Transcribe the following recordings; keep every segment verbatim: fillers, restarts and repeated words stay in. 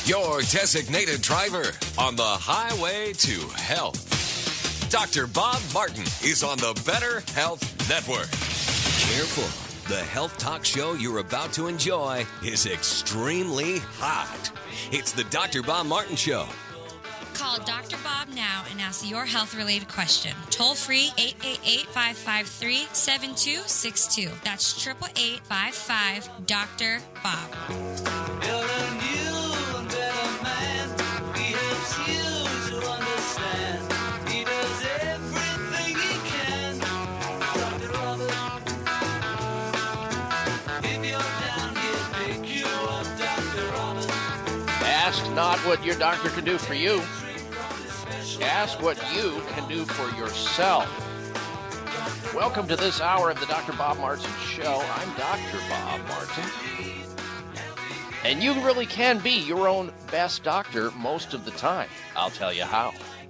your designated driver on the highway to health. Doctor Bob Martin is on the Better Health Network. Careful. The health talk show you're about to enjoy is extremely hot. It's the Doctor Bob Martin Show. Call Doctor Bob now and ask your health-related question. Toll free, eight eight eight, five five three, seven two six two. That's eight eight eight, five five, Doctor Bob. Ask not what your doctor can do for you. Ask what you can do for yourself. Welcome to this hour of the Doctor Bob Martin Show. I'm Doctor Bob Martin. And you really can be your own best doctor most of the time. I'll tell you how.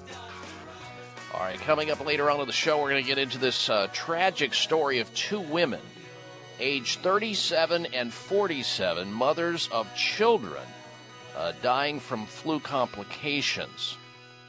All right, coming up later on in the show, we're going to get into this uh, tragic story of two women, age thirty-seven and forty-seven, mothers of children, uh, dying from flu complications.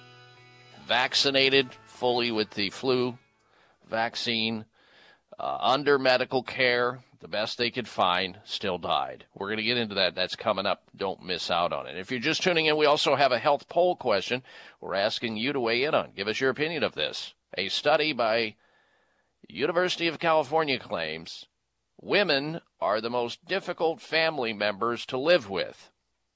Vaccinated fully with the flu vaccine, uh, under medical care, the best they could find, still died. We're going to get into that. That's coming up. Don't miss out on it. If you're just tuning in, we also have a health poll question we're asking you to weigh in on. Give us your opinion of this. A study by University of California claims women are the most difficult family members to live with.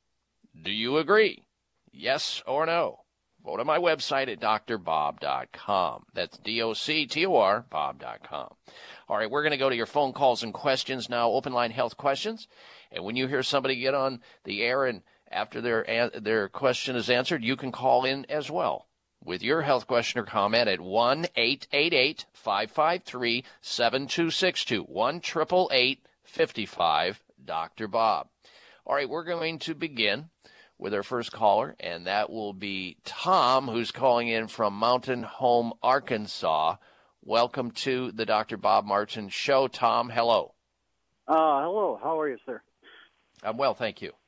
Do you agree? Yes or no? Go to my website at D R bob dot com. That's D O C T O R, bob dot com. All right, we're going to go to your phone calls and questions now, open line health questions. And when you hear somebody get on the air and after their their question is answered, you can call in as well with your health question or comment at one eight eight eight, five five three, seven two six two, one eight eight eight, five five, Doctor Bob. All right, we're going to begin with our first caller, and that will be Tom, who's calling in from Mountain Home, Arkansas. Welcome to the Doctor Bob Martin Show. Tom, hello. Uh, hello. How are you, sir? I'm well, thank you.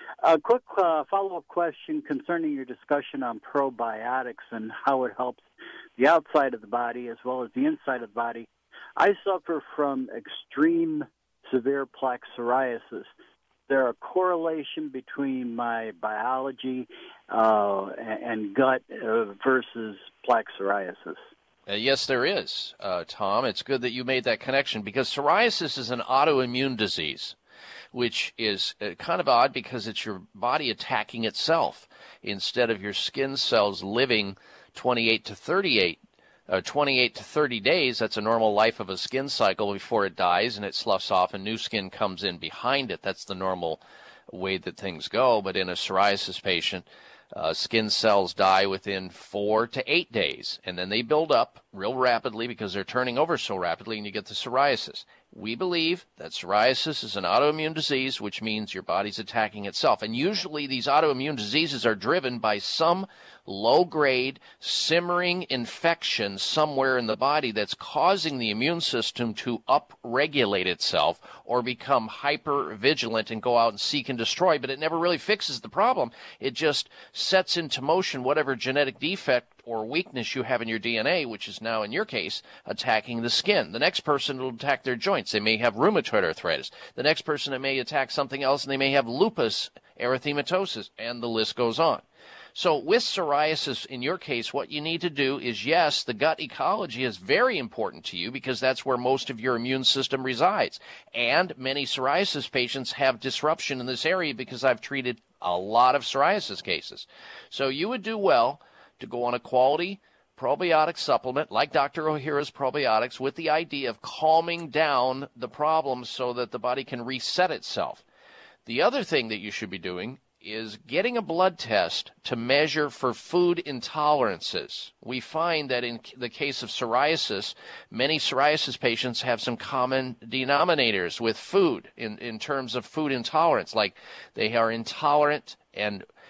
A quick uh, follow-up question concerning your discussion on probiotics and how it helps the outside of the body as well as the inside of the body. I suffer from extreme severe plaque psoriasis. There a correlation between my biology uh, and gut uh, versus plaque psoriasis? Uh, yes, there is, uh, Tom. It's good that you made that connection because psoriasis is an autoimmune disease, which is uh, kind of odd because it's your body attacking itself instead of your skin cells living twenty-eight to thirty-eight. Uh, twenty-eight to thirty days, that's a normal life of a skin cycle before it dies and it sloughs off and new skin comes in behind it. That's the normal way that things go. But in a psoriasis patient, uh, skin cells die within four to eight days. And then they build up real rapidly because they're turning over so rapidly and you get the psoriasis. We believe that psoriasis is an autoimmune disease, which means your body's attacking itself. And usually these autoimmune diseases are driven by some low-grade, simmering infection somewhere in the body that's causing the immune system to upregulate itself or become hyper-vigilant and go out and seek and destroy. But it never really fixes the problem. It just sets into motion whatever genetic defect or weakness you have in your D N A, which is now, in your case, attacking the skin. The next person will attack their joints. They may have rheumatoid arthritis. The next person, it may attack something else, and they may have lupus erythematosus, and the list goes on. So with psoriasis, in your case, what you need to do is, yes, the gut ecology is very important to you because that's where most of your immune system resides. And many psoriasis patients have disruption in this area because I've treated a lot of psoriasis cases. So you would do well to go on a quality probiotic supplement like Doctor Ohhira's probiotics with the idea of calming down the problem so that the body can reset itself. The other thing that you should be doing is getting a blood test to measure for food intolerances. We find that in the case of psoriasis, many psoriasis patients have some common denominators with food in, in terms of food intolerance, like they are intolerant and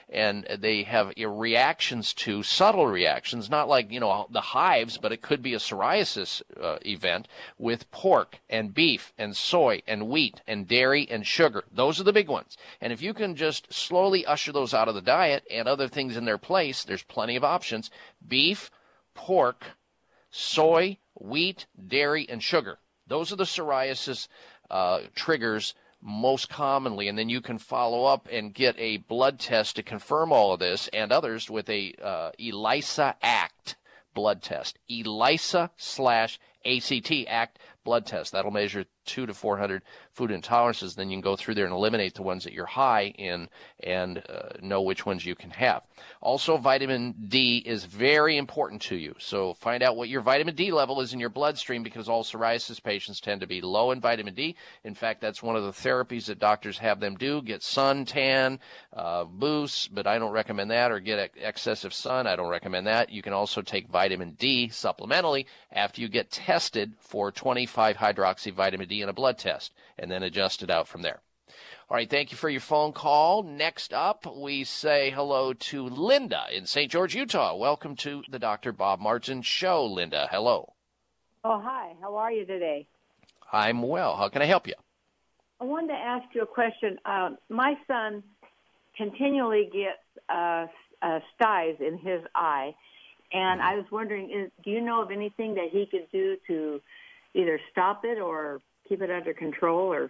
and they have reactions to subtle reactions, not like, you know, the hives, but it could be a psoriasis uh, event with pork and beef and soy and wheat and dairy and sugar. Those are the big ones. And if you can just slowly usher those out of the diet and other things in their place, there's plenty of options. Beef, pork, soy, wheat, dairy, and sugar. Those are the psoriasis uh, triggers most commonly, and then you can follow up and get a blood test to confirm all of this and others with a uh, ELISA ACT blood test. ELISA slash ACT ACT blood test. That'll measure two to four hundred food intolerances. Then you can go through there and eliminate the ones that you're high in and uh, know which ones you can have. Also, vitamin D is very important to you. So find out what your vitamin D level is in your bloodstream, because all psoriasis patients tend to be low in vitamin D. In fact, that's one of the therapies that doctors have them do, get suntan uh, boosts, but I don't recommend that, or get excessive sun. I don't recommend that. You can also take vitamin D supplementally after you get tested for twenty-five hydroxy vitamin D in a blood test, and then adjust it out from there. All right, thank you for your phone call. Next up, we say hello to Linda in Saint George, Utah. Welcome to the Doctor Bob Martin Show, Linda. Hello. Oh, hi. How are you today? I'm well. How can I help you? I wanted to ask you a question. Uh, my son continually gets uh, uh, styes in his eye, and I was wondering, is, do you know of anything that he could do to either stop it or keep it under control? Or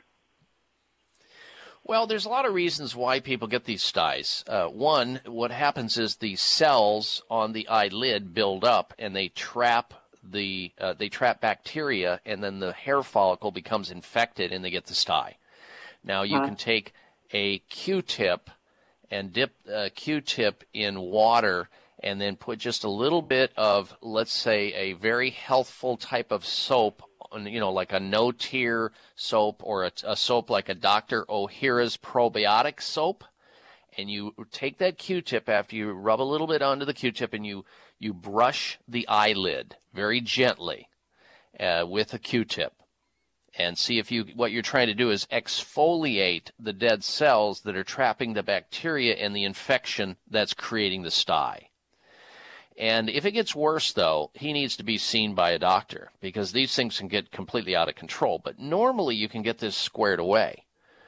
Well, there's a lot of reasons why people get these styes. Uh, one, what happens is the cells on the eyelid build up, and they trap the uh, they trap bacteria, and then the hair follicle becomes infected, and they get the stye. Now, you huh? can take a Q-tip and dip a Q-tip in water, and then put just a little bit of, let's say, a very healthful type of soap, you know, like a no-tear soap, or a, a soap like a Doctor Ohhira's probiotic soap, and you take that Q-tip after you rub a little bit onto the Q-tip, and you, you brush the eyelid very gently uh, with a Q-tip, and see if you, what you're trying to do is exfoliate the dead cells that are trapping the bacteria and the infection that's creating the stye. And if it gets worse, though, he needs to be seen by a doctor, because these things can get completely out of control. But normally you can get this squared away.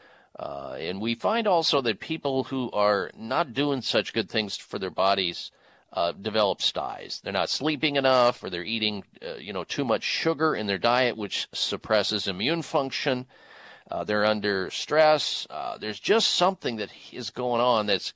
Uh, and we find also that people who are not doing such good things for their bodies uh, develop styes. They're not sleeping enough, or they're eating uh, you know, too much sugar in their diet, which suppresses immune function. Uh, they're under stress. Uh, there's just something that is going on that's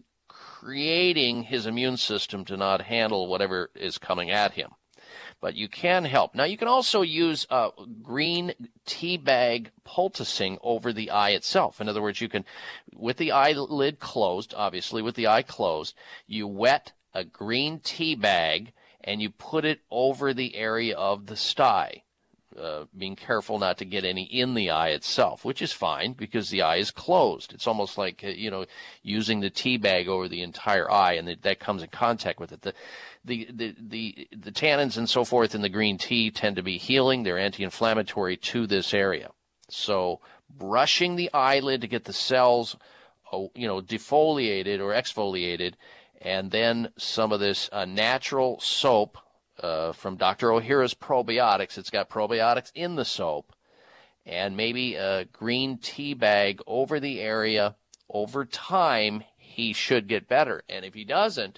creating his immune system to not handle whatever is coming at him. But you can help. Now, you can also use uh, green tea bag poulticing over the eye itself. In other words, you can, with the eyelid closed, obviously with the eye closed, you wet a green tea bag and you put it over the area of the stye. Uh, being careful not to get any in the eye itself, which is fine because the eye is closed. It's almost like, uh, you know, using the tea bag over the entire eye, and the, that comes in contact with it. The, the, the, the, the tannins and so forth in the green tea tend to be healing. They're anti-inflammatory to this area. So brushing the eyelid to get the cells, uh, you know, defoliated or exfoliated, and then some of this uh, natural soap, Uh, from Doctor Ohhira's probiotics. It's got probiotics in the soap, and maybe a green tea bag over the area. Over time, he should get better. And if he doesn't,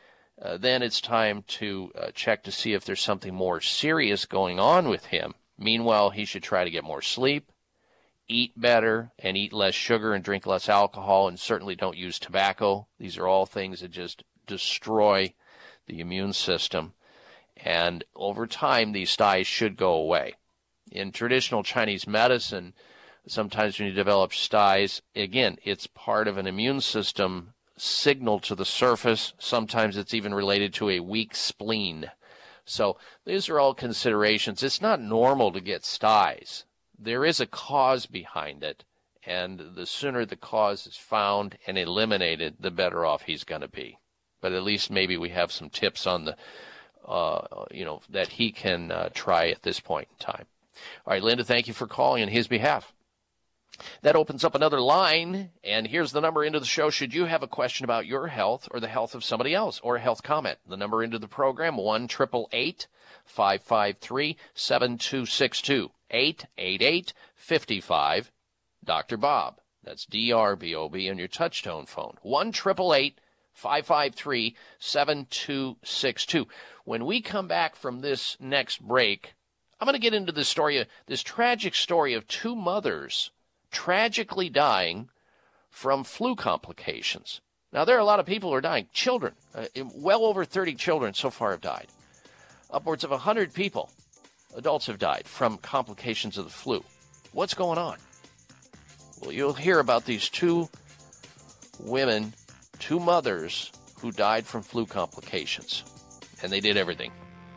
uh, then it's time to uh, check to see if there's something more serious going on with him. Meanwhile, he should try to get more sleep, eat better, and eat less sugar and drink less alcohol, and certainly don't use tobacco. These are all things that just destroy the immune system. And over time, these styes should go away. In traditional Chinese medicine, sometimes when you develop styes, again, it's part of an immune system signal to the surface. Sometimes it's even related to a weak spleen. So these are all considerations. It's not normal to get styes. There is a cause behind it, and the sooner the cause is found and eliminated, the better off he's going to be. But at least maybe we have some tips on the Uh, you know, that he can uh, try at this point in time. All right, Linda, thank you for calling on his behalf. That opens up another line, and here's the number into the show should you have a question about your health or the health of somebody else or a health comment. The number into the program, one eight eight eight, five five three, seven two six two, eight eight eight, five five, Doctor Bob. That's D R B O B on your touch-tone phone, one eight eight eight, five five three, seven two six two. When we come back from this next break, I'm going to get into this story, this tragic story of two mothers tragically dying from flu complications. Now, there are a lot of people who are dying. Children, uh, well over thirty children so far have died. Upwards of one hundred people, adults, have died from complications of the flu. What's going on? Well, you'll hear about these two women, two mothers who died from flu complications. And they did everything.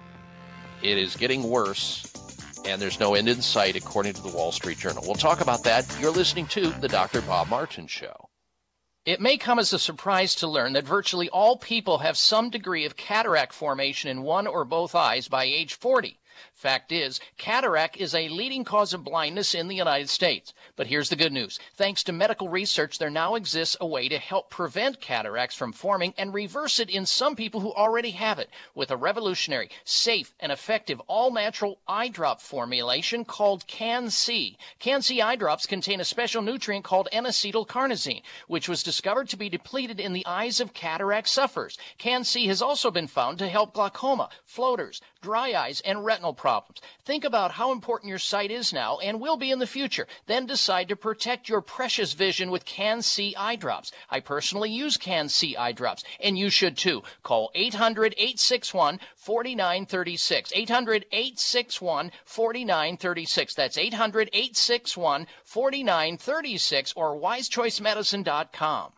It is getting worse. And there's no end in sight, according to the Wall Street Journal. We'll talk about that. You're listening to The Doctor Bob Martin Show. It may come as a surprise to learn that virtually all people have some degree of cataract formation in one or both eyes by age forty. Fact is, cataract is a leading cause of blindness in the United States. But here's the good news. Thanks to medical research, there now exists a way to help prevent cataracts from forming and reverse it in some people who already have it with a revolutionary, safe, and effective all-natural eye drop formulation called Can-C. Can-C eye drops contain a special nutrient called N-acetylcarnosine, which was discovered to be depleted in the eyes of cataract sufferers. Can-C has also been found to help glaucoma, floaters, dry eyes, and retinal problems. Think about how important your sight is now and will be in the future. Then decide to protect your precious vision with Can-C eye drops. I personally use Can-C eye drops, and you should too. Call eight hundred, eight six one, four nine three six. eight hundred, eight six one, four nine three six. That's eight hundred, eight six one, four nine three six or wise choice medicine dot com.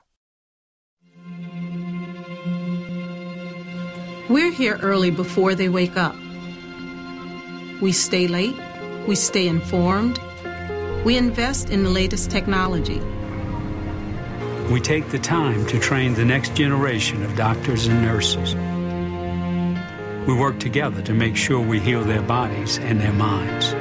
We're here early before they wake up. We stay late, we stay informed, we invest in the latest technology. We take the time to train the next generation of doctors and nurses. We work together to make sure we heal their bodies and their minds.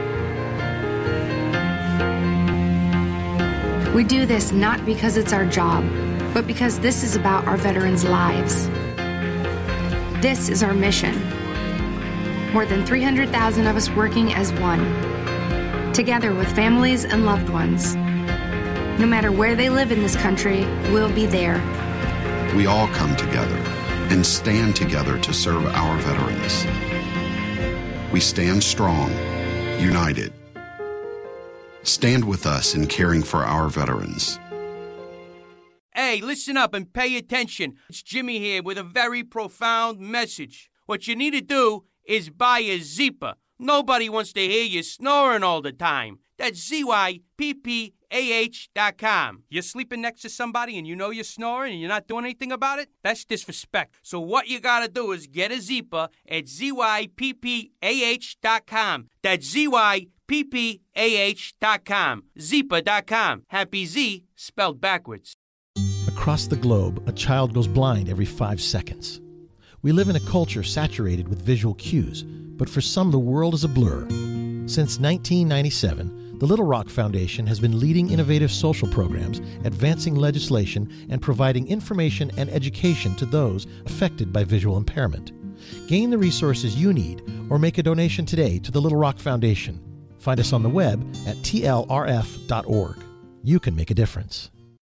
We do this not because it's our job, but because this is about our veterans' lives. This is our mission. More than three hundred thousand of us working as one, together with families and loved ones. No matter where they live in this country, we'll be there. We all come together and stand together to serve our veterans. We stand strong, united. Stand with us in caring for our veterans. Hey, listen up and pay attention. It's Jimmy here with a very profound message. What you need to do is buy a Zyppah. Nobody wants to hear you snoring all the time. That's Z Y P P A H dot com. You're sleeping next to somebody and you know you're snoring and you're not doing anything about it? That's disrespect. So what you gotta do is get a Zyppah at Z Y P P A H dot com. That's Z Y P P A H dot com. Zyppah dot com. Happy Z spelled backwards. Across the globe, a child goes blind every five seconds. We live in a culture saturated with visual cues, but for some the world is a blur. Since nineteen ninety-seven, the Little Rock Foundation has been leading innovative social programs, advancing legislation, and providing information and education to those affected by visual impairment. Gain the resources you need or make a donation today to the Little Rock Foundation. Find us on the web at T L R F dot org. You can make a difference.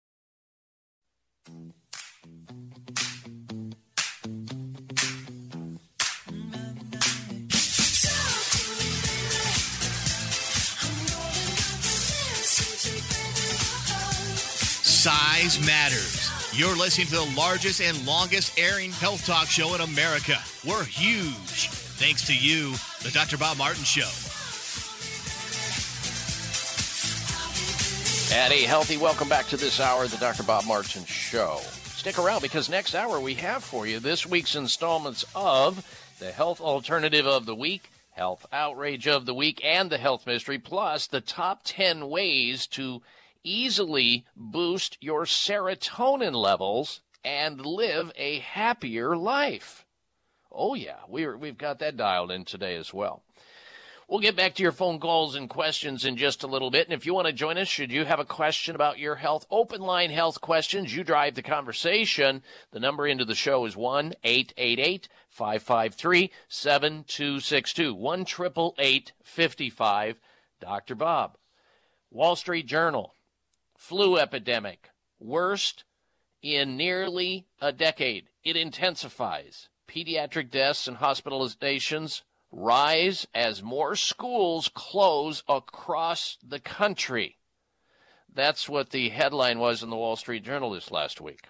Size matters. You're listening to the largest and longest airing health talk show in America. We're huge. Thanks to you, the Doctor Bob Martin Show. And a healthy welcome back to this hour of the Doctor Bob Martin Show. Stick around because next hour we have for you this week's installments of the Health Alternative of the Week, Health Outrage of the Week, and the Health Mystery, plus the top ten ways to easily boost your serotonin levels and live a happier life. Oh, yeah, we're, we've got that dialed in today as well. We'll get back to your phone calls and questions in just a little bit. And if you want to join us, should you have a question about your health, open line health questions, you drive the conversation. The number into the show is one eight eight eight, five five three, seven two six two. one eight eight eight, five five, Doctor Bob. Wall Street Journal, flu epidemic, worst in nearly a decade. It intensifies. Pediatric deaths and hospitalizations rise as more schools close across the country. That's what the headline was in the Wall Street Journal this last week.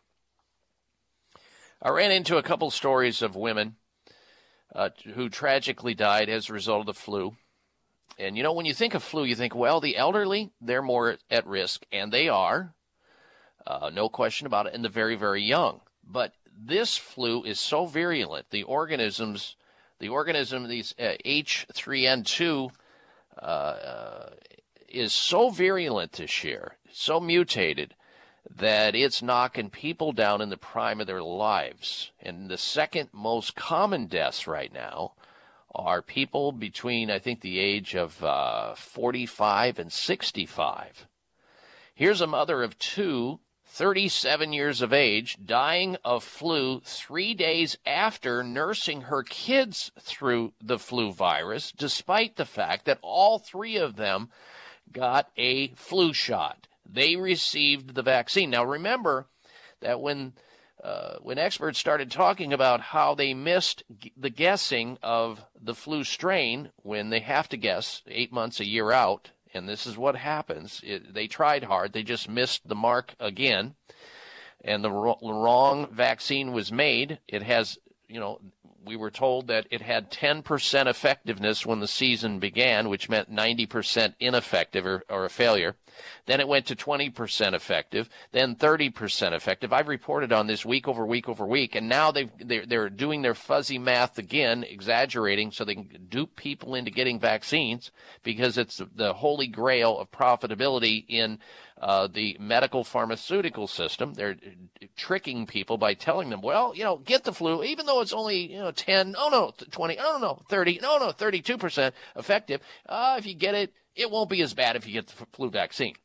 I ran into a couple stories of women uh, who tragically died as a result of the flu. And, you know, when you think of flu, you think, well, the elderly, they're more at risk, and they are, uh, no question about it, and the very, very young. But this flu is so virulent, the organisms The organism, these uh, H three N two, uh, uh, is so virulent this year, so mutated, that it's knocking people down in the prime of their lives. And the second most common deaths right now are people between, I think, the age of uh, forty-five and sixty-five. Here's a mother of two, thirty-seven years of age, dying of flu three days after nursing her kids through the flu virus, despite the fact that all three of them got a flu shot. They received the vaccine. Now, remember that when uh, when experts started talking about how they missed g- the guessing of the flu strain, when they have to guess eight months, a year out, and this is what happens. It, they tried hard. They just missed the mark again. And the ro- wrong vaccine was made. It has, you know, we were told that it had ten percent effectiveness when the season began, which meant ninety percent ineffective or, or a failure. Then it went to twenty percent effective, then thirty percent effective. I've reported on this week over week over week, and now they've, they're, they're doing their fuzzy math again, exaggerating so they can dupe people into getting vaccines, because it's the holy grail of profitability in uh, the medical pharmaceutical system. They're tricking people by telling them, well, you know, get the flu, even though it's only, you know, ten, oh no, twenty, oh no, thirty, no, no, thirty-two percent effective. Uh, if you get it, it won't be as bad if you get the flu vaccine.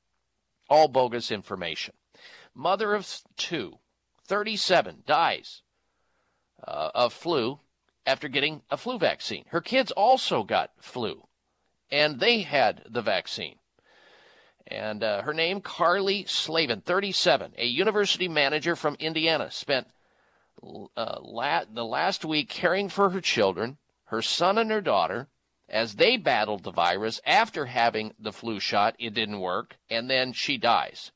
All bogus information. Mother of two, thirty-seven, dies uh, of flu after getting a flu vaccine. Her kids also got flu, and they had the vaccine. And uh, her name, Carly Slavin, thirty-seven, a university manager from Indiana, spent uh, la- the last week caring for her children, her son and her daughter, as they battled the virus after having the flu shot. It didn't work, and then she dies.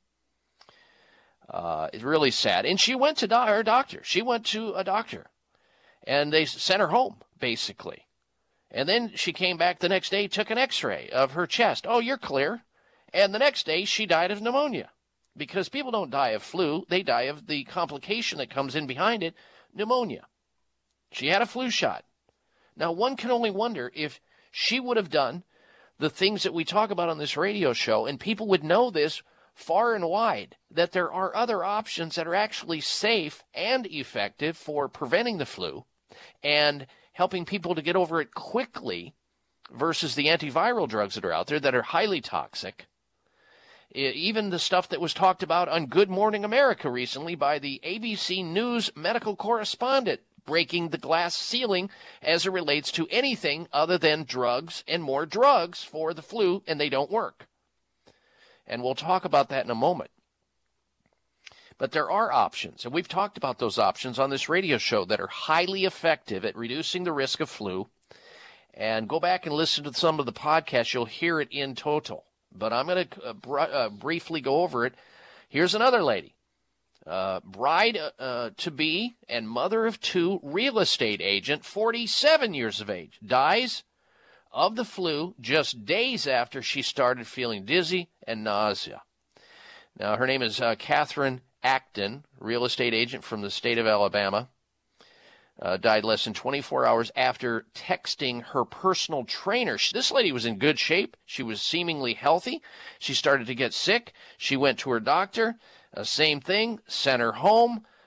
Uh, it's really sad. And she went to do- her doctor. She went to a doctor, and they sent her home, basically. And then she came back the next day, took an x-ray of her chest. Oh, you're clear. And the next day, she died of pneumonia. Because people don't die of flu, they die of the complication that comes in behind it, pneumonia. She had a flu shot. Now, one can only wonder if she would have done the things that we talk about on this radio show, and people would know this far and wide, that there are other options that are actually safe and effective for preventing the flu and helping people to get over it quickly versus the antiviral drugs that are out there that are highly toxic. Even the stuff that was talked about on Good Morning America recently by the A B C News medical correspondent, breaking the glass ceiling as it relates to anything other than drugs and more drugs for the flu, and they don't work. And we'll talk about that in a moment. But there are options, and we've talked about those options on this radio show that are highly effective at reducing the risk of flu. And go back and listen to some of the podcasts. You'll hear it in total. But I'm going to uh, br- uh, briefly go over it. Here's another lady. Uh, bride uh, to be and mother of two, real estate agent, forty-seven years of age, dies of the flu just days after she started feeling dizzy and nausea. Now, her name is uh, Catherine Acton, real estate agent from the state of Alabama. Uh, died less than twenty-four hours after texting her personal trainer. This lady was in good shape. She was seemingly healthy. She started to get sick. She went to her doctor. Uh, same thing, sent her home.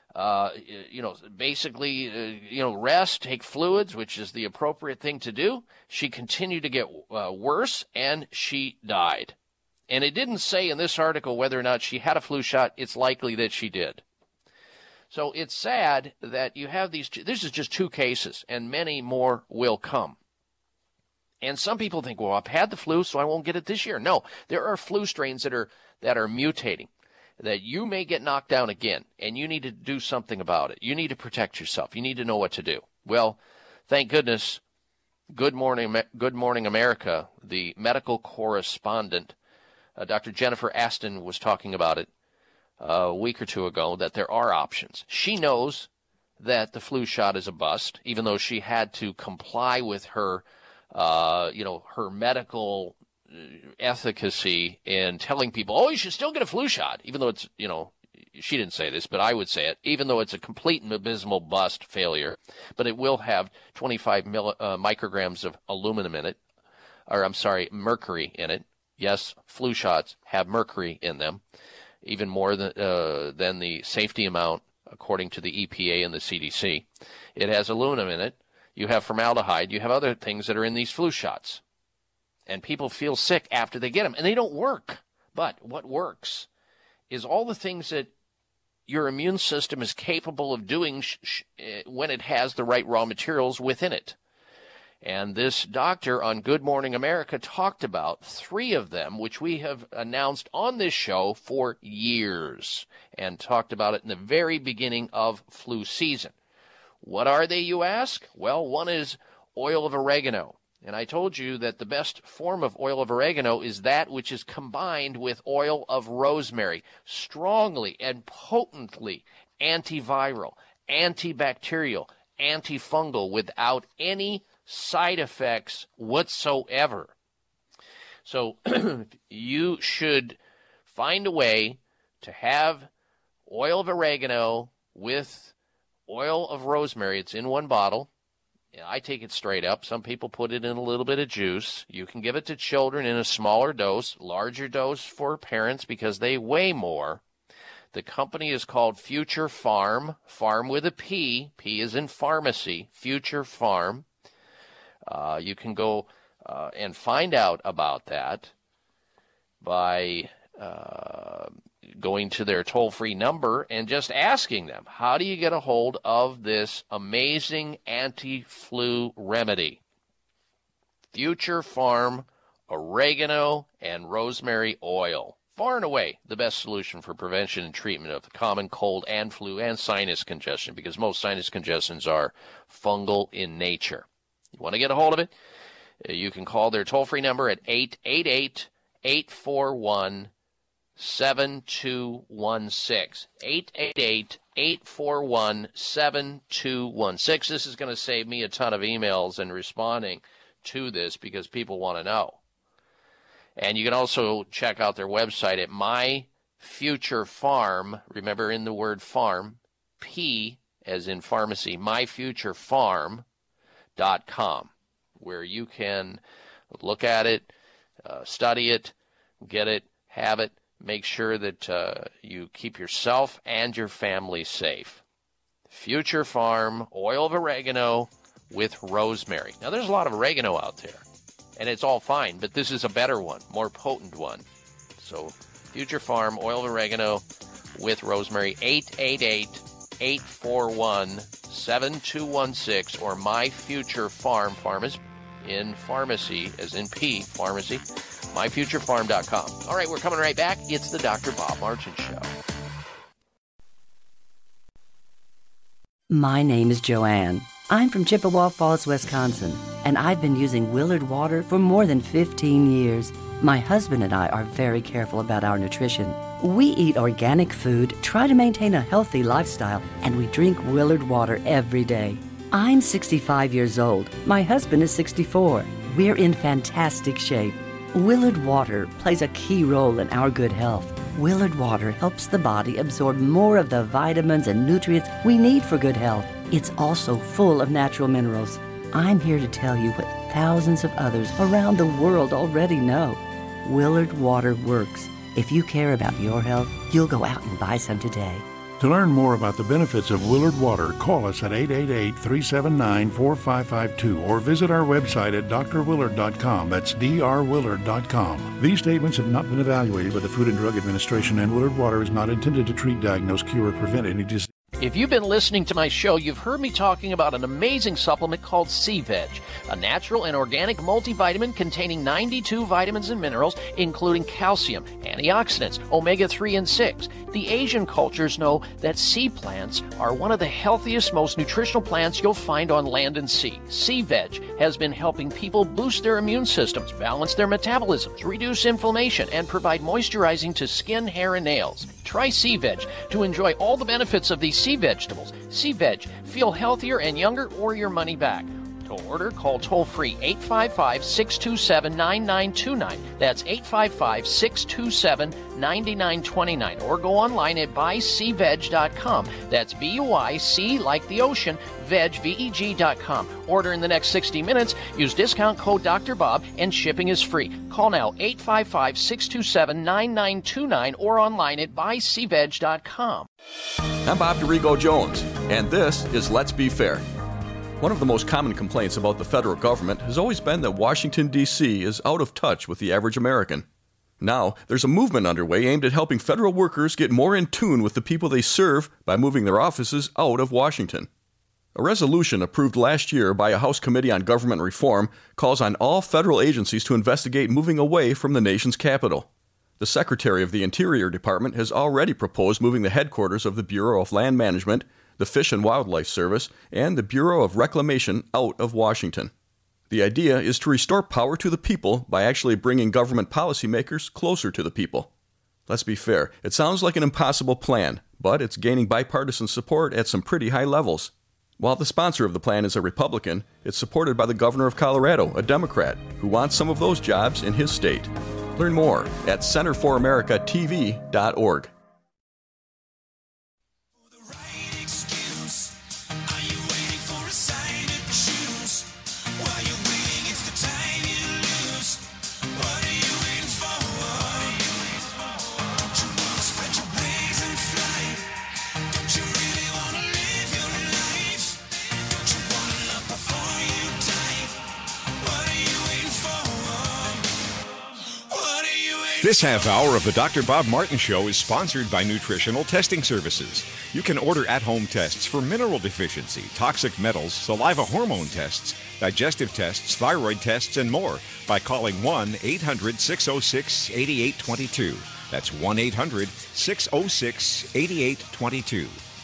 uh, you know, basically, uh, you know, rest, take fluids, which is the appropriate thing to do. She continued to get uh, worse, and she died. And it didn't say in this article whether or not she had a flu shot. It's likely that she did. So it's sad that you have these two. This is just two cases, and many more will come. And some people think, well, I've had the flu, so I won't get it this year. No, there are flu strains that are that are mutating, that you may get knocked down again, and you need to do something about it. You need to protect yourself. You need to know what to do. Well, thank goodness, Good Morning, Good Morning America, the medical correspondent, uh, Doctor Jennifer Aston, was talking about it a week or two ago, that there are options. She knows that the flu shot is a bust, even though she had to comply with her, uh, you know, her medical efficacy in telling people, oh, you should still get a flu shot, even though it's, you know, she didn't say this, but I would say it, even though it's a complete and abysmal bust failure, but it will have twenty-five milli, uh, micrograms of aluminum in it, or I'm sorry, mercury in it. Yes, flu shots have mercury in them, even more than, uh, than the safety amount, according to the E P A and the C D C. It has aluminum in it. You have formaldehyde. You have other things that are in these flu shots. And people feel sick after they get them, and they don't work. But what works is all the things that your immune system is capable of doing sh- sh- when it has the right raw materials within it. And this doctor on Good Morning America talked about three of them, which we have announced on this show for years, and talked about it in the very beginning of flu season. What are they, you ask? Well, one is oil of oregano. And I told you that the best form of oil of oregano is that which is combined with oil of rosemary, strongly and potently antiviral, antibacterial, antifungal, without any side effects whatsoever. So you should find a way to have oil of oregano with oil of rosemary. It's in one bottle. I take it straight up. Some people put it in a little bit of juice. You can give it to children in a smaller dose, larger dose for parents because they weigh more. The company is called Future Pharm, Pharm with a P. P is in pharmacy, Future Pharm. Uh, you can go uh, and find out about that by uh, going to their toll-free number and just asking them, how do you get a hold of this amazing anti-flu remedy? Future Pharm, oregano, and rosemary oil. Far and away the best solution for prevention and treatment of the common cold and flu and sinus congestion, because most sinus congestions are fungal in nature. You want to get a hold of it? You can call their toll-free number at eight eight eight, eight four one, seven two one six. eight eight eight, eight four one, seven two one six. This is going to save me a ton of emails and responding to this because people want to know. And you can also check out their website at My Future Pharm. Remember, in the word farm, P as in pharmacy, my future pharm dot com, where you can look at it, uh, study it, get it, have it, make sure that uh, you keep yourself and your family safe. Future Pharm, oil of oregano with rosemary. Now, there's a lot of oregano out there, and it's all fine, but this is a better one, more potent one. So, Future Pharm, oil of oregano with rosemary, eight eight eight, eight four one, seven two one six, or My Future Pharm, pharm is in pharmacy, as in P, pharmacy, my future pharm dot com. All right, we're coming right back. It's the Doctor Bob Martin Show. My name is Joanne. I'm from Chippewa Falls, Wisconsin, and I've been using Willard water for more than fifteen years. My husband and I are very careful about our nutrition. We eat organic food, try to maintain a healthy lifestyle, and we drink Willard water every day. I'm sixty-five years old. My husband is sixty-four. We're in fantastic shape. Willard water plays a key role in our good health. Willard water helps the body absorb more of the vitamins and nutrients we need for good health. It's also full of natural minerals. I'm here to tell you what thousands of others around the world already know. Willard water works. If you care about your health, you'll go out and buy some today. To learn more about the benefits of Willard Water, call us at eight eight eight, three seven nine, four five five two or visit our website at d r willard dot com. That's d r willard dot com. These statements have not been evaluated by the Food and Drug Administration, and Willard Water is not intended to treat, diagnose, cure, or prevent any disease. If you've been listening to my show, you've heard me talking about an amazing supplement called C-Veg, a natural and organic multivitamin containing ninety-two vitamins and minerals, including calcium, antioxidants, omega three and six. The Asian cultures know that sea plants are one of the healthiest, most nutritional plants you'll find on land and sea. C-Veg has been helping people boost their immune systems, balance their metabolisms, reduce inflammation, and provide moisturizing to skin, hair, and nails. Try C-Veg to enjoy all the benefits of these sea vegetables. C-Veg, feel healthier and younger or your money back. To order, call toll-free eight five five, six two seven, nine nine two nine. That's eight five five, six two seven, nine nine two nine. Or go online at buy c veg dot com. That's B U I C like the ocean, veg, V E G dot com. Order in the next sixty minutes. Use discount code Doctor Bob, and shipping is free. Call now, eight five five, six two seven, nine nine two nine, or online at buy c veg dot com. I'm Bob DeRigo Jones, and this is Let's Be Fair. One of the most common complaints about the federal government has always been that Washington, D C is out of touch with the average American. Now, there's a movement underway aimed at helping federal workers get more in tune with the people they serve by moving their offices out of Washington. A resolution approved last year by a House Committee on Government Reform calls on all federal agencies to investigate moving away from the nation's capital. The Secretary of the Interior Department has already proposed moving the headquarters of the Bureau of Land Management, the Fish and Wildlife Service, and the Bureau of Reclamation out of Washington. The idea is to restore power to the people by actually bringing government policymakers closer to the people. Let's be fair, it sounds like an impossible plan, but it's gaining bipartisan support at some pretty high levels. While the sponsor of the plan is a Republican, it's supported by the governor of Colorado, a Democrat, who wants some of those jobs in his state. Learn more at center for america t v dot org. This half hour of the Doctor Bob Martin Show is sponsored by Nutritional Testing Services. You can order at-home tests for mineral deficiency, toxic metals, saliva hormone tests, digestive tests, thyroid tests, and more by calling one eight hundred, six oh six, eight eight two two. That's one eight hundred, six oh six, eight eight two two.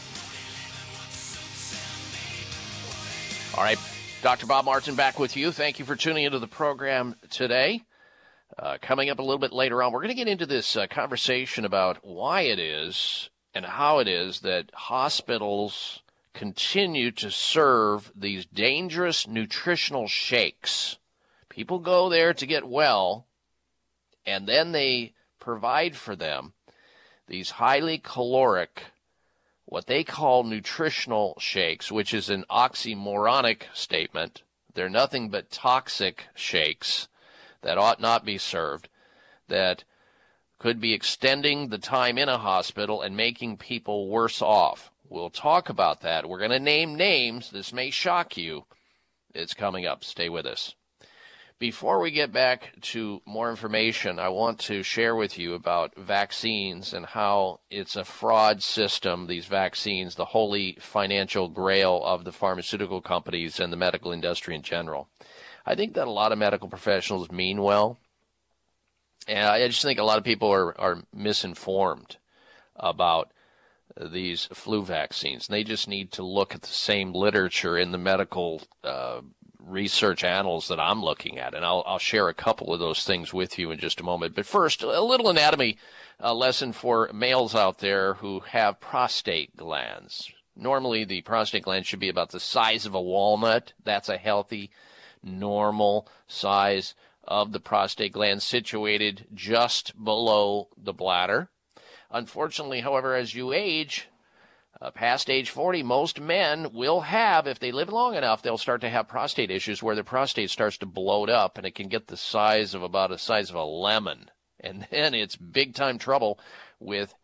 All right, Doctor Bob Martin back with you. Thank you for tuning into the program today. Uh, coming up a little bit later on, we're going to get into this uh, conversation about why it is and how it is that hospitals continue to serve these dangerous nutritional shakes. People go there to get well, and then they provide for them these highly caloric, what they call nutritional shakes, which is an oxymoronic statement. They're nothing but toxic shakes that ought not be served, that could be extending the time in a hospital and making people worse off. We'll talk about that. We're going to name names. This may shock you. It's coming up. Stay with us. Before we get back to more information, I want to share with you about vaccines and how it's a fraud system, these vaccines, the holy financial grail of the pharmaceutical companies and the medical industry in general. I think that a lot of medical professionals mean well, and I just think a lot of people are, are misinformed about these flu vaccines. They just need to look at the same literature in the medical uh, research annals that I'm looking at, and I'll, I'll share a couple of those things with you in just a moment. But first, a little anatomy uh, lesson for males out there who have prostate glands. Normally, the prostate gland should be about the size of a walnut. That's a healthy, normal size of the prostate gland, situated just below the bladder. Unfortunately, however, as you age, uh, past age forty, most men will have, if they live long enough, they'll start to have prostate issues where the prostate starts to bloat up, and it can get the size of about the size of a lemon. And then it's big-time trouble with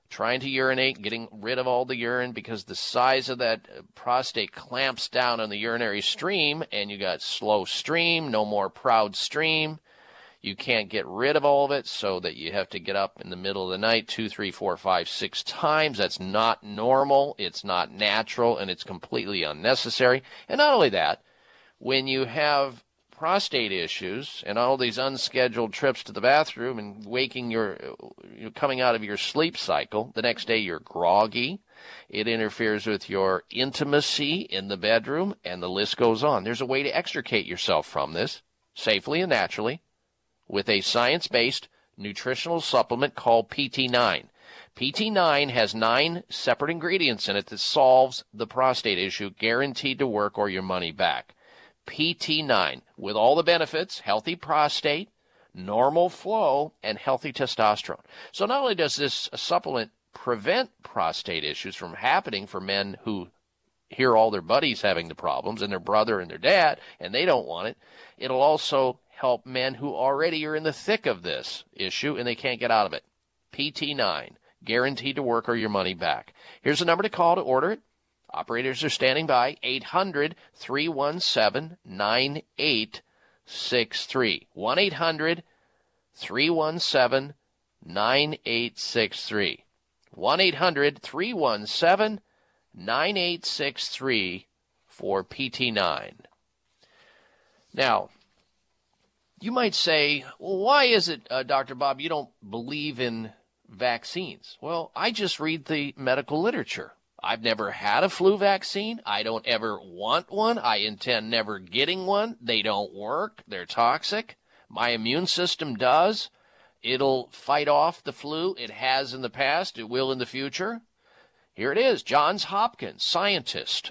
trying to urinate, getting rid of all the urine because the size of that prostate clamps down on the urinary stream, and you got slow stream, no more proud stream. You can't get rid of all of it, so that you have to get up in the middle of the night two, three, four, five, six times. That's not normal. It's not natural, and it's completely unnecessary. And not only that, when you have prostate issues and all these unscheduled trips to the bathroom and waking your, you're coming out of your sleep cycle, the next day you're groggy. It interferes with your intimacy in the bedroom, and the list goes on. There's a way to extricate yourself from this safely and naturally with a science-based nutritional supplement called P T nine. P T nine has nine separate ingredients in it that solves the prostate issue, guaranteed to work or your money back. P T nine, with all the benefits, healthy prostate, normal flow, and healthy testosterone. So not only does this supplement prevent prostate issues from happening for men who hear all their buddies having the problems, and their brother and their dad, and they don't want it, it'll also help men who already are in the thick of this issue and they can't get out of it. P T nine, guaranteed to work or your money back. Here's the number to call to order it. Operators are standing by, eight hundred, three one seven, nine eight six three. one eight hundred, three one seven, nine eight six three. one eight hundred, three one seven, nine eight six three for P T nine. Now, you might say, well, why is it, uh, Doctor Bob, you don't believe in vaccines? Well, I just read the medical literature. I've never had a flu vaccine. I don't ever want one. I intend never getting one. They don't work. They're toxic. My immune system does. It'll fight off the flu. It has in the past. It will in the future. Here it is. Johns Hopkins, scientist,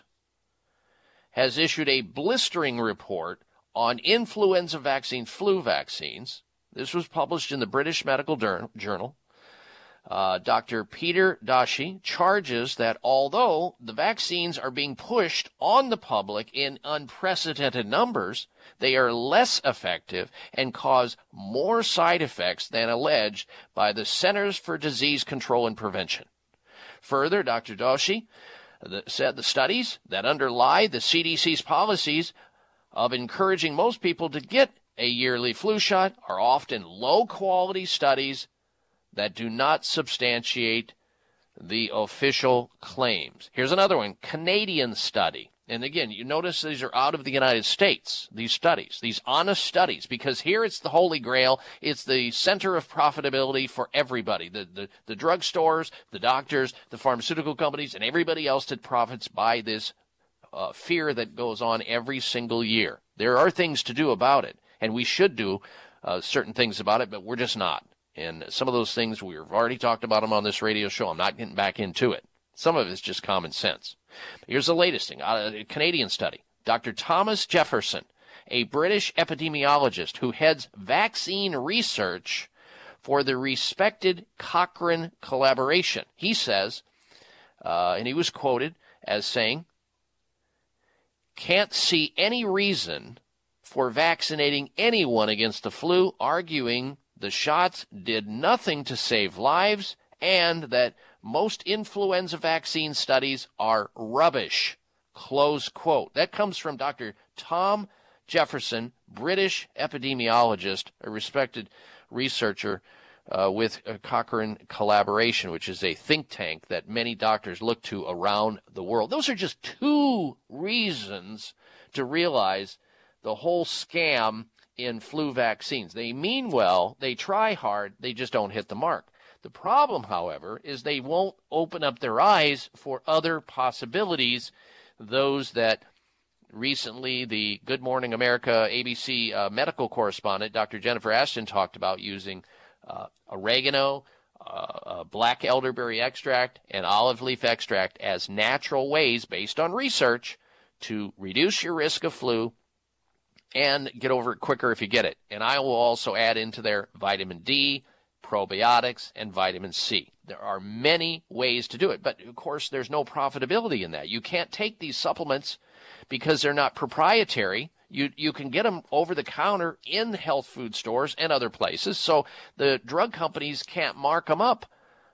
has issued a blistering report on influenza vaccine, flu vaccines. This was published in the British Medical Journal. Uh, Doctor Peter Doshi charges that although the vaccines are being pushed on the public in unprecedented numbers, they are less effective and cause more side effects than alleged by the Centers for Disease Control and Prevention. Further, Doctor Doshi said the studies that underlie the C D C's policies of encouraging most people to get a yearly flu shot are often low-quality studies that do not substantiate the official claims. Here's another one, Canadian study. And again, you notice these are out of the United States, these studies, these honest studies, because here it's the Holy Grail. It's the center of profitability for everybody, the, the, the drugstores, the doctors, the pharmaceutical companies, and everybody else that profits by this uh, fear that goes on every single year. There are things to do about it, and we should do uh, certain things about it, but we're just not. And some of those things, we've already talked about them on this radio show. I'm not getting back into it. Some of it's just common sense. Here's the latest thing, a Canadian study. Doctor Thomas Jefferson, a British epidemiologist who heads vaccine research for the respected Cochrane collaboration. He says, uh, and he was quoted as saying, can't see any reason for vaccinating anyone against the flu, arguing the shots did nothing to save lives and that most influenza vaccine studies are rubbish, close quote. That comes from Doctor Tom Jefferson, British epidemiologist, a respected researcher uh, with a Cochrane collaboration, which is a think tank that many doctors look to around the world. Those are just two reasons to realize the whole scam in flu vaccines. They mean well, they try hard, they just don't hit the mark. The problem, however, is they won't open up their eyes for other possibilities, those that recently the Good Morning America A B C uh, medical correspondent, Doctor Jennifer Ashton, talked about using uh, oregano, uh, uh, black elderberry extract, and olive leaf extract as natural ways, based on research, to reduce your risk of flu and get over it quicker if you get it. And I will also add into there vitamin D, probiotics, and vitamin C. There are many ways to do it, but of course there's no profitability in that. You can't take these supplements because they're not proprietary. You you can get them over the counter in health food stores and other places, so the drug companies can't mark them up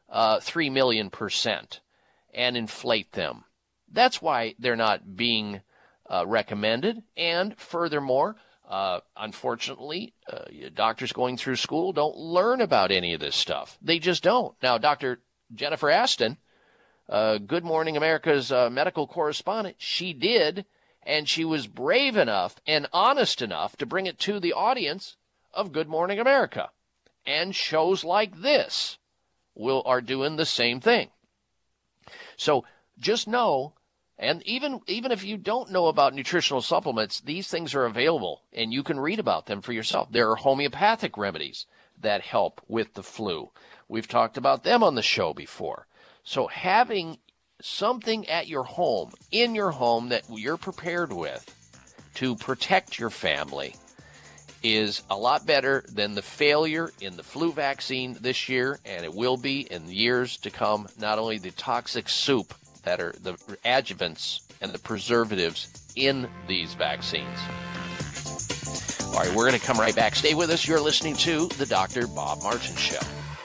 uh, three million percent and inflate them. That's why they're not being uh, recommended. And furthermore, uh, unfortunately, uh, doctors going through school don't learn about any of this stuff. They just don't. Now, Doctor Jennifer Aston, uh, Good Morning America's uh, medical correspondent, she did, and she was brave enough and honest enough to bring it to the audience of Good Morning America. And shows like this will are doing the same thing. So just know, and even even if you don't know about nutritional supplements, these things are available, and you can read about them for yourself. There are homeopathic remedies that help with the flu. We've talked about them on the show before. So having something at your home, in your home, that you're prepared with to protect your family is a lot better than the failure in the flu vaccine this year, and it will be in years to come. Not only the toxic soup that are the adjuvants and the preservatives in these vaccines. All right, we're going to come right back. Stay with us. You're listening to The Doctor Bob Martin Show.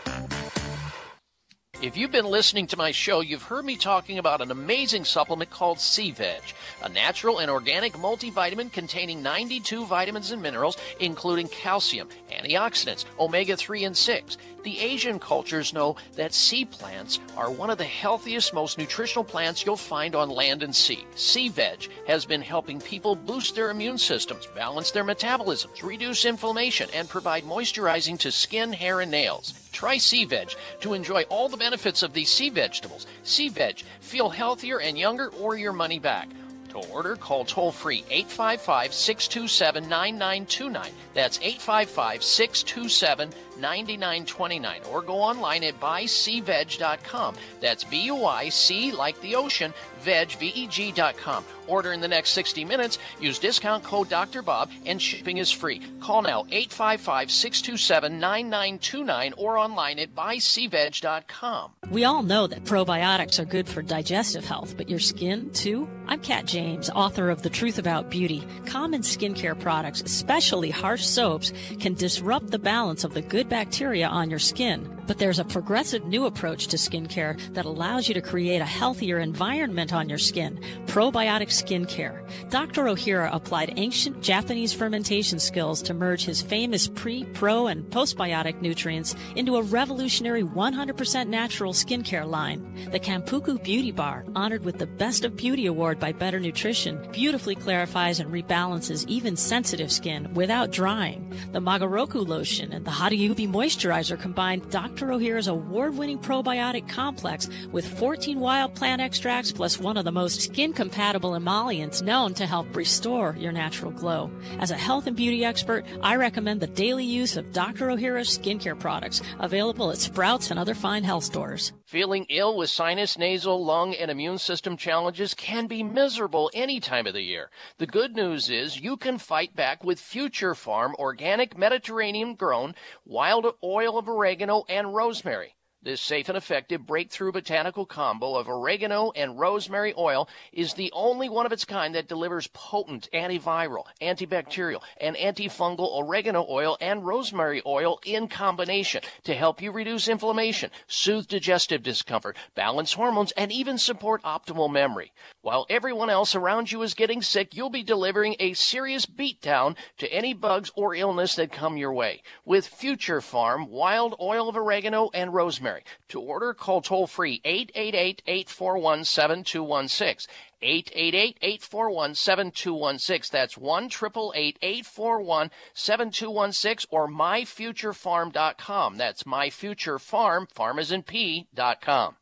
If you've been listening to my show, you've heard me talking about an amazing supplement called C-Veg, a natural and organic multivitamin containing ninety-two vitamins and minerals, including calcium, antioxidants, omega three and six. The Asian cultures know that sea plants are one of the healthiest, most nutritional plants you'll find on land and sea. C-Veg has been helping people boost their immune systems, balance their metabolisms, reduce inflammation, and provide moisturizing to skin, hair, and nails. Try C-Veg to enjoy all the benefits of these sea vegetables. C-Veg, feel healthier and younger or your money back. To order, call toll-free eight five five, six two seven, nine nine two nine. That's eight five five, six two seven, nine nine two nine. Or go online at buy c veg dot com. That's B U I C like the ocean, veg, V E G dot com. Order in the next sixty minutes. Use discount code Doctor Bob, and shipping is free. Call now, eight five five, six two seven, nine nine two nine, or online at buy c veg dot com. We all know that probiotics are good for digestive health, but your skin, too? I'm Kat James, author of The Truth About Beauty. Common skincare products, especially harsh soaps, can disrupt the balance of the good bacteria on your skin. But there's a progressive new approach to skincare that allows you to create a healthier environment on your skin, probiotic skincare. Doctor Ohhira applied ancient Japanese fermentation skills to merge his famous pre, pro, and postbiotic nutrients into a revolutionary one hundred percent natural skincare line. The Kampuku Beauty Bar, honored with the Best of Beauty Award by Better Nutrition, beautifully clarifies and rebalances even sensitive skin without drying. The Magaroku Lotion and the Hariyubi Moisturizer combine Doctor Doctor Ohhira's award-winning probiotic complex with fourteen wild plant extracts plus one of the most skin-compatible emollients known to help restore your natural glow. As a health and beauty expert, I recommend the daily use of Doctor Ohhira's skincare products, available at Sprouts and other fine health stores. Feeling ill with sinus, nasal, lung, and immune system challenges can be miserable any time of the year. The good news is you can fight back with Future Farm organic Mediterranean-grown wild oil of oregano and rosemary. This safe and effective breakthrough botanical combo of oregano and rosemary oil is the only one of its kind that delivers potent antiviral, antibacterial, and antifungal oregano oil and rosemary oil in combination to help you reduce inflammation, soothe digestive discomfort, balance hormones, and even support optimal memory. While everyone else around you is getting sick, you'll be delivering a serious beatdown to any bugs or illness that come your way with Future Farm wild oil of oregano and rosemary. To order, call toll-free eight eight eight, eight four one, seven two one six. eight eight eight, eight four one, seven two one six. That's one eight eight eight, eight four one, seven two one six or my future farm dot com. That's MyFutureFarm, farm as in P, dot com.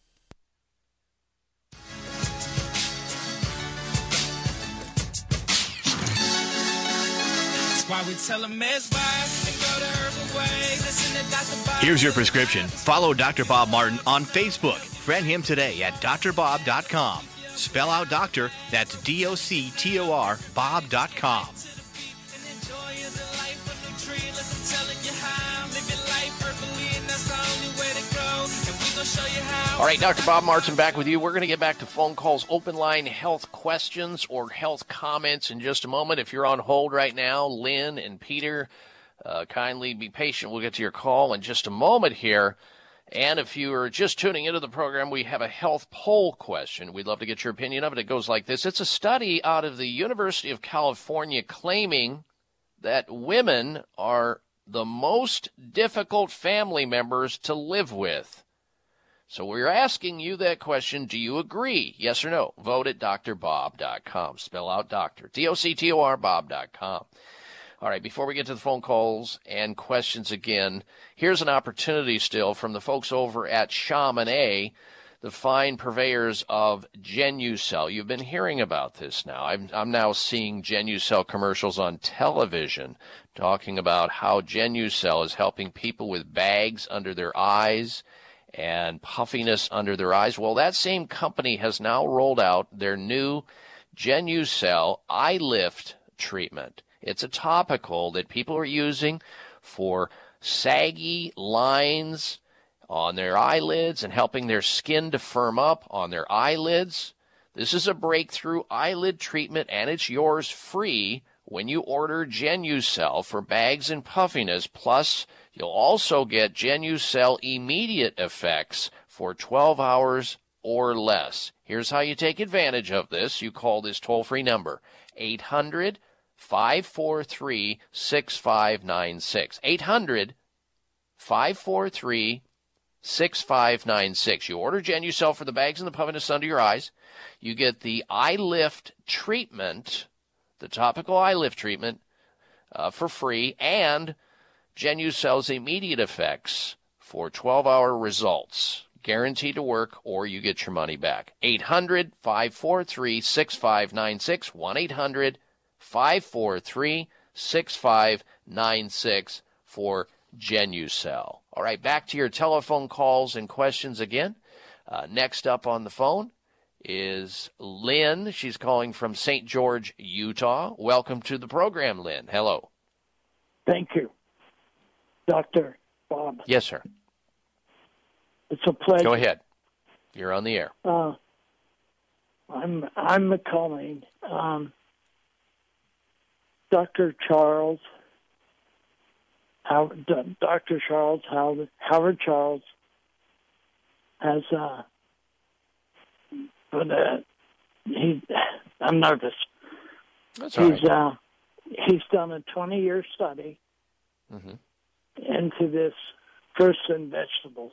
Why we tell them it's wise and go the herbal way. Listen to Doctor Bob. Here's your prescription. Follow Doctor Bob Martin on Facebook. Friend him today at d r bob dot com. Spell out doctor, that's D O C T O R, bob dot com. All right, Doctor Bob Martin back with you. We're going to get back to phone calls, open line health questions or health comments in just a moment. If you're on hold right now, Lynn and Peter, uh, kindly be patient. We'll get to your call in just a moment here. And if you are just tuning into the program, we have a health poll question. We'd love to get your opinion of it. It goes like this. It's a study out of the University of California claiming that women are the most difficult family members to live with. So we're asking you that question. Do you agree? Yes or no? Vote at D R bob dot com. Spell out doctor. D O C T O R, Bob dot com. All right, before we get to the phone calls and questions again, here's an opportunity still from the folks over at Chamonix, the fine purveyors of Genucel. You've been hearing about this now. I'm, I'm now seeing Genucel commercials on television talking about how Genucel is helping people with bags under their eyes and puffiness under their eyes. Well, that same company has now rolled out their new Genucel Eye Lift treatment. It's a topical that people are using for saggy lines on their eyelids and helping their skin to firm up on their eyelids. This is a breakthrough eyelid treatment, and it's yours free when you order Genucel for bags and puffiness. Plus, you'll also get Genucel immediate effects for twelve hours or less. Here's how you take advantage of this. You call this toll-free number, eight hundred, five four three, six five nine six. eight hundred, five four three, six five nine six. You order Genucel for the bags and the puffiness under your eyes. You get the Eye Lift treatment, the topical Eye Lift treatment, uh, for free, and Genucel's immediate effects for twelve-hour results. Guaranteed to work, or you get your money back. eight hundred, five four three, six five nine six. one eight hundred, five four three, six five nine six for Genucel. All right, back to your telephone calls and questions again. Uh, next up on the phone is Lynn. She's calling from Saint George, Utah. Welcome to the program, Lynn. Hello. Thank you, Doctor Bob. Yes, sir. It's a pleasure. Go ahead. You're on the air. Uh, I'm I'm calling. Um, Doctor Charles, Howard, Doctor Charles Howard, Howard Charles has, uh, but uh, he, I'm nervous. That's all he's right. uh, he's done a twenty-year study mm-hmm. into this fruits and vegetables.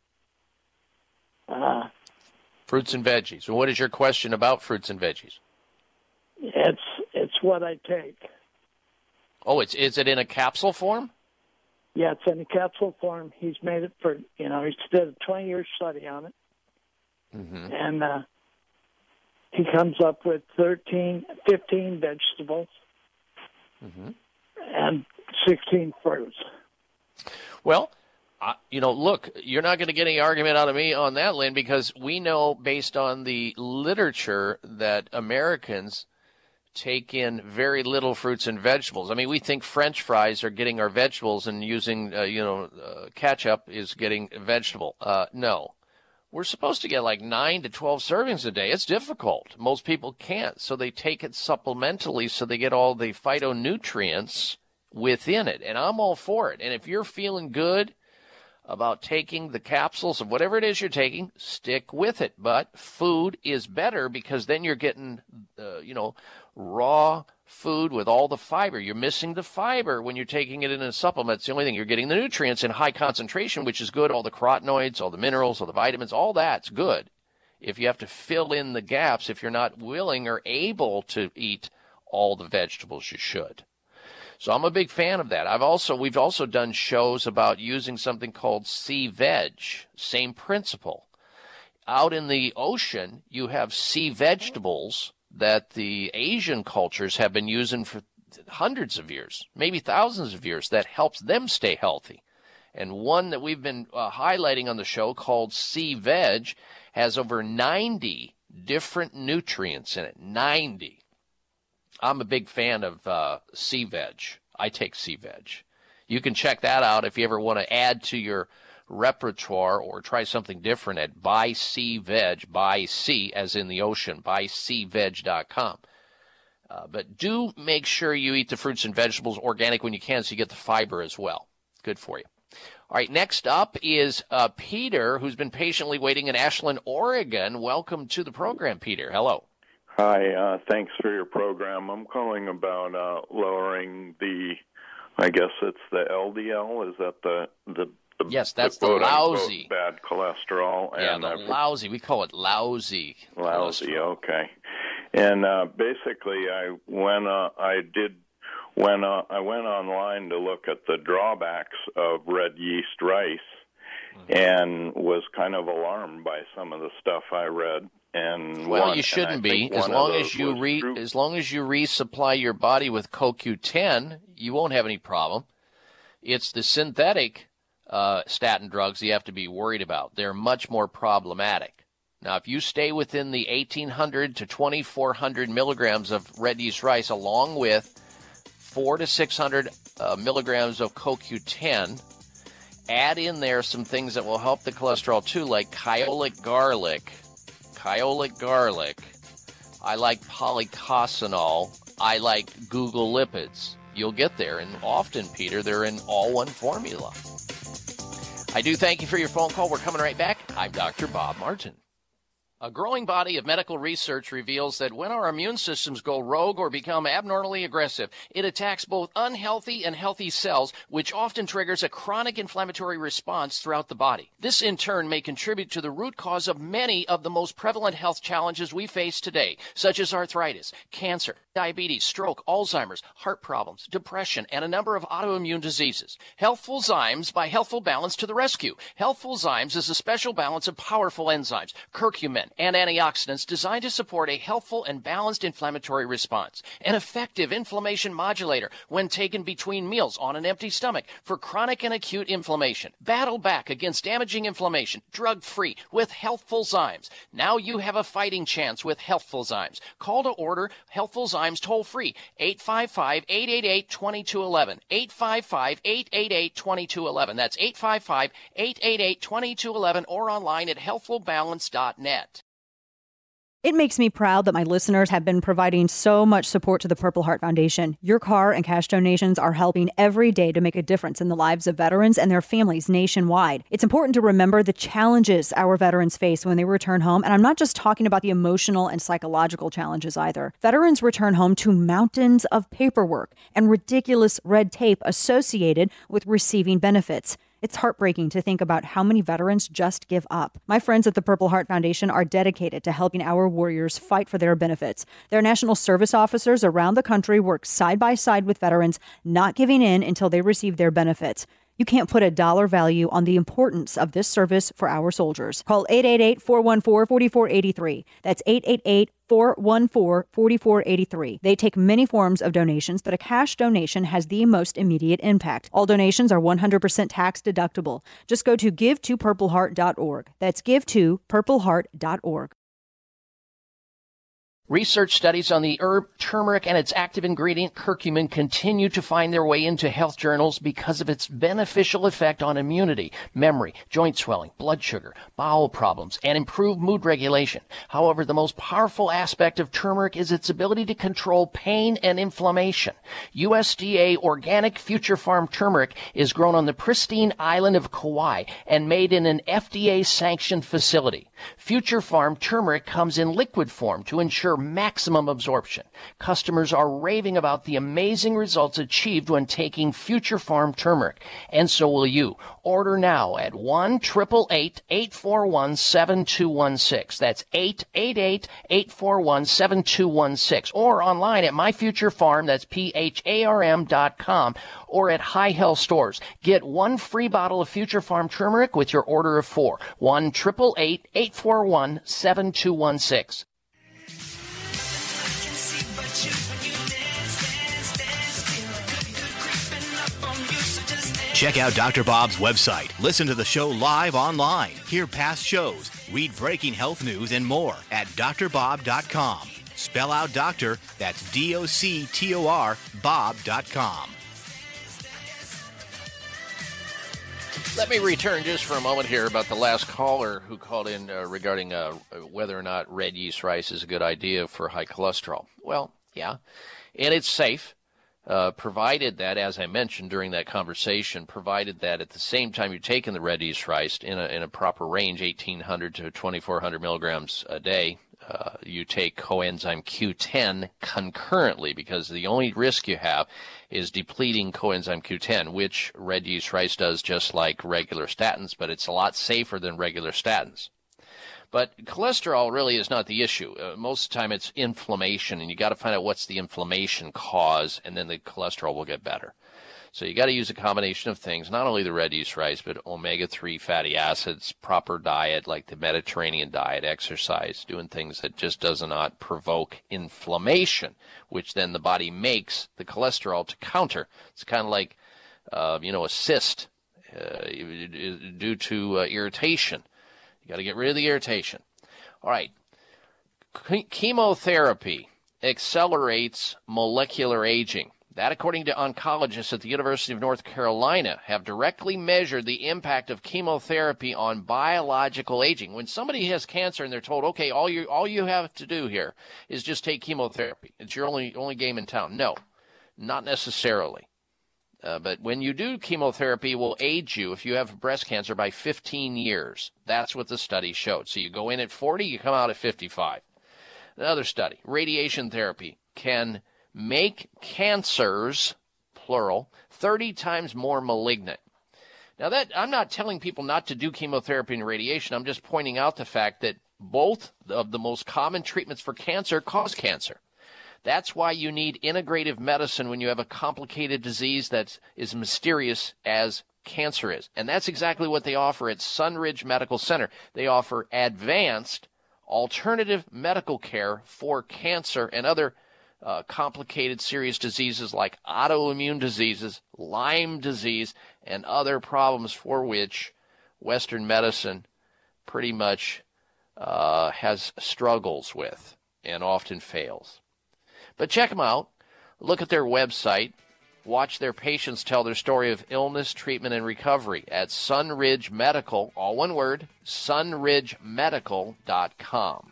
Uh, fruits and veggies. So what is your question about fruits and veggies? It's it's what I take. Oh, it's is it in a capsule form? Yeah, it's in a capsule form. He's made it for, you know, he's did a twenty-year study on it. Mm-hmm. And uh, he comes up with thirteen, fifteen vegetables mm-hmm. and sixteen fruits. Well, uh, you know, look, you're not going to get any argument out of me on that, Lynn, because we know based on the literature that Americans take in very little fruits and vegetables. I mean, we think French fries are getting our vegetables and using, uh, you know, uh, ketchup is getting vegetable. Uh, no. We're supposed to get like nine to twelve servings a day. It's difficult. Most people can't, so they take it supplementally so they get all the phytonutrients within it, and I'm all for it. And if you're feeling good about taking the capsules of whatever it is you're taking, stick with it. But food is better because then you're getting, uh, you know, raw food with all the fiber. You're missing the fiber when you're taking it in a supplement. It's the only thing. You're getting the nutrients in high concentration, which is good. All the carotenoids, all the minerals, all the vitamins, all that's good. If you have to fill in the gaps, if you're not willing or able to eat all the vegetables you should. So I'm a big fan of that. I've also we've also done shows about using something called sea veg. Same principle. Out in the ocean, you have sea vegetables that the Asian cultures have been using for hundreds of years, maybe thousands of years, that helps them stay healthy. And one that we've been uh, highlighting on the show called Sea Veg has over ninety different nutrients in it. ninety. I'm a big fan of uh, Sea Veg. I take Sea Veg. You can check that out if you ever want to add to your repertoire or try something different at Buy Sea Veg, Buy Sea as in the ocean, buy sea veg dot com. Uh, but do make sure you eat the fruits and vegetables organic when you can so you get the fiber as well. Good for you. All right, next up is uh, Peter, who's been patiently waiting in Ashland, Oregon. Welcome to the program, Peter. Hello. Hi, uh, thanks for your program. I'm calling about uh, lowering the, I guess it's the L D L. Is that the the, the yes, that's the, the lousy bad cholesterol? Yeah, and the I've, lousy. We call it lousy. Lousy. cholesterol. Okay. And uh, basically, I when uh, I did when uh, I went online to look at the drawbacks of red yeast rice, mm-hmm. and was kind of alarmed by some of the stuff I read. And well, one, you shouldn't be. As long as you re true. as long as you resupply your body with C O Q ten, you won't have any problem. It's the synthetic uh, statin drugs you have to be worried about. They're much more problematic. Now, if you stay within the eighteen hundred to twenty-four hundred milligrams of red yeast rice, along with four to six hundred uh, milligrams of C O Q ten, add in there some things that will help the cholesterol too, like kyolic garlic. Kyolic garlic. I like polycosanol. I like Google lipids. You'll get there, and often, Peter, they're in all one formula. I do thank you for your phone call. We're coming right back. I'm Doctor Bob Martin. A growing body of medical research reveals that when our immune systems go rogue or become abnormally aggressive, it attacks both unhealthy and healthy cells, which often triggers a chronic inflammatory response throughout the body. This, in turn, may contribute to the root cause of many of the most prevalent health challenges we face today, such as arthritis, cancer, diabetes, stroke, Alzheimer's, heart problems, depression, and a number of autoimmune diseases. Healthful Zymes by Healthful Balance to the rescue. Healthful Zymes is a special balance of powerful enzymes, curcumin, and antioxidants designed to support a healthful and balanced inflammatory response. An effective inflammation modulator when taken between meals on an empty stomach for chronic and acute inflammation. Battle back against damaging inflammation, drug-free with Healthful Zymes. Now you have a fighting chance with Healthful Zymes. Call to order Healthful Zymes toll-free, eight five five, eight eight eight, two two one one, eight five five, eight eight eight, two two one one. That's eight five five, eight eight eight, two two one one, or online at healthful balance dot net. It makes me proud that my listeners have been providing so much support to the Purple Heart Foundation. Your car and cash donations are helping every day to make a difference in the lives of veterans and their families nationwide. It's important to remember the challenges our veterans face when they return home, and I'm not just talking about the emotional and psychological challenges either. Veterans return home to mountains of paperwork and ridiculous red tape associated with receiving benefits. It's heartbreaking to think about how many veterans just give up. My friends at the Purple Heart Foundation are dedicated to helping our warriors fight for their benefits. Their national service officers around the country work side by side with veterans, not giving in until they receive their benefits. You can't put a dollar value on the importance of this service for our soldiers. Call eight eight eight, four one four, four four eight three. That's eight eight eight, four one four, four four eight three. They take many forms of donations, but a cash donation has the most immediate impact. All donations are one hundred percent tax deductible. Just go to give to purple heart dot org. That's give to purple heart dot org. Research studies on the herb turmeric and its active ingredient curcumin continue to find their way into health journals because of its beneficial effect on immunity, memory, joint swelling, blood sugar, bowel problems, and improved mood regulation. However, the most powerful aspect of turmeric is its ability to control pain and inflammation. U S D A organic Future Farm turmeric is grown on the pristine island of Kauai and made in an F D A-sanctioned facility. Future Farm turmeric comes in liquid form to ensure maximum absorption. Customers are raving about the amazing results achieved when taking Future Farm turmeric, and so will you. Order now at one, eight eight eight, eight four one, seven two one six. That's eight eight eight, eight four one, seven two one six. Or online at My Future Farm, that's P H A R M dot com, or at High Health Stores. Get one free bottle of Future Farm turmeric with your order of four. one, eight eight eight, eight four one, seven two one six. Check out Doctor Bob's website. Listen to the show live online. Hear past shows. Read breaking health news and more at D R bob dot com. Spell out doctor, that's D O C T O R, bob dot com. Let me return just for a moment here about the last caller who called in uh, regarding uh, whether or not red yeast rice is a good idea for high cholesterol. Well, yeah, and it's safe. Uh, provided that, as I mentioned during that conversation, provided that at the same time you're taking the red yeast rice in a, in a proper range, eighteen hundred to twenty-four hundred milligrams a day, uh, you take coenzyme Q ten concurrently, because the only risk you have is depleting coenzyme Q ten, which red yeast rice does just like regular statins, but it's a lot safer than regular statins. But cholesterol really is not the issue. Uh, most of the time it's inflammation, and you got to find out what's the inflammation cause, and then the cholesterol will get better. So you got to use a combination of things, not only the red yeast rice, but omega three fatty acids, proper diet like the Mediterranean diet, exercise, doing things that just does not provoke inflammation, which then the body makes the cholesterol to counter. It's kind of like, uh, you know, a cyst uh, due to uh, irritation. You got to get rid of the irritation. All right. Chemotherapy accelerates molecular aging. That, according to oncologists at the University of North Carolina, have directly measured the impact of chemotherapy on biological aging. When somebody has cancer and they're told, okay, all you all you have to do here is just take chemotherapy. It's your only only game in town. No, not necessarily. Uh, but when you do chemotherapy, it will age you if you have breast cancer by fifteen years. That's what the study showed. So you go in at forty, you come out at fifty-five. Another study, radiation therapy can make cancers, plural, thirty times more malignant. Now, that I'm not telling people not to do chemotherapy and radiation. I'm just pointing out the fact that both of the most common treatments for cancer cause cancer. That's why you need integrative medicine when you have a complicated disease that is mysterious as cancer is. And that's exactly what they offer at Sunridge Medical Center. They offer advanced alternative medical care for cancer and other uh, complicated serious diseases like autoimmune diseases, Lyme disease, and other problems for which Western medicine pretty much uh, has struggles with and often fails. But check them out. Look at their website. Watch their patients tell their story of illness, treatment, and recovery at Sunridge Medical, all one word, sunridge medical dot com.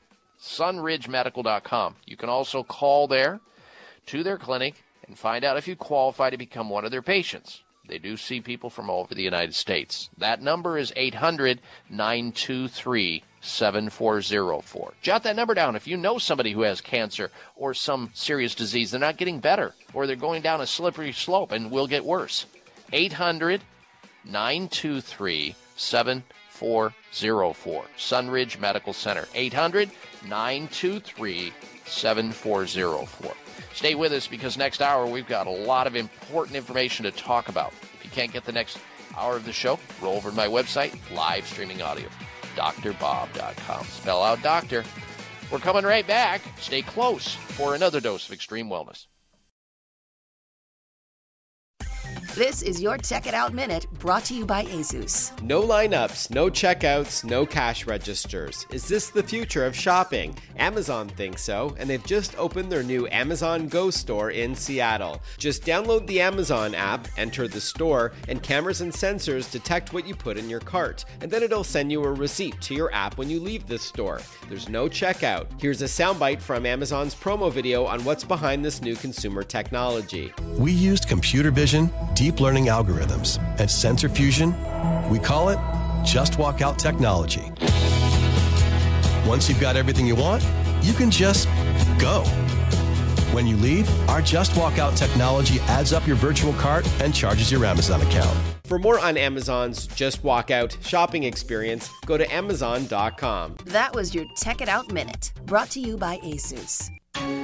sunridge medical dot com. You can also call there to their clinic and find out if you qualify to become one of their patients. They do see people from all over the United States. That number is eight hundred, nine two three, seven four zero four. Jot that number down if you know somebody who has cancer or some serious disease. They're not getting better, or they're going down a slippery slope and will get worse. eight hundred, nine two three, seven four zero four. Sunridge Medical Center. eight hundred, nine two three, seven four zero four. Stay with us, because next hour we've got a lot of important information to talk about. If you can't get the next hour of the show, roll over to my website, live streaming audio, D R bob dot com. Spell out doctor. We're coming right back. Stay close for another dose of extreme wellness. This is your Check It Out Minute, brought to you by ASUS. No lineups, no checkouts, no cash registers. Is this the future of shopping? Amazon thinks so, and they've just opened their new Amazon Go store in Seattle. Just download the Amazon app, enter the store, and cameras and sensors detect what you put in your cart. And then it'll send you a receipt to your app when you leave the store. There's no checkout. Here's a soundbite from Amazon's promo video on what's behind this new consumer technology. We used computer vision, deep learning algorithms, and sensor fusion. We call it Just Walk Out technology. Once you've got everything you want, you can just go. When you leave, our Just Walk Out technology adds up your virtual cart and charges your Amazon account. For more on Amazon's Just Walk Out shopping experience, go to amazon dot com. That was your Check It Out Minute, brought to you by ASUS.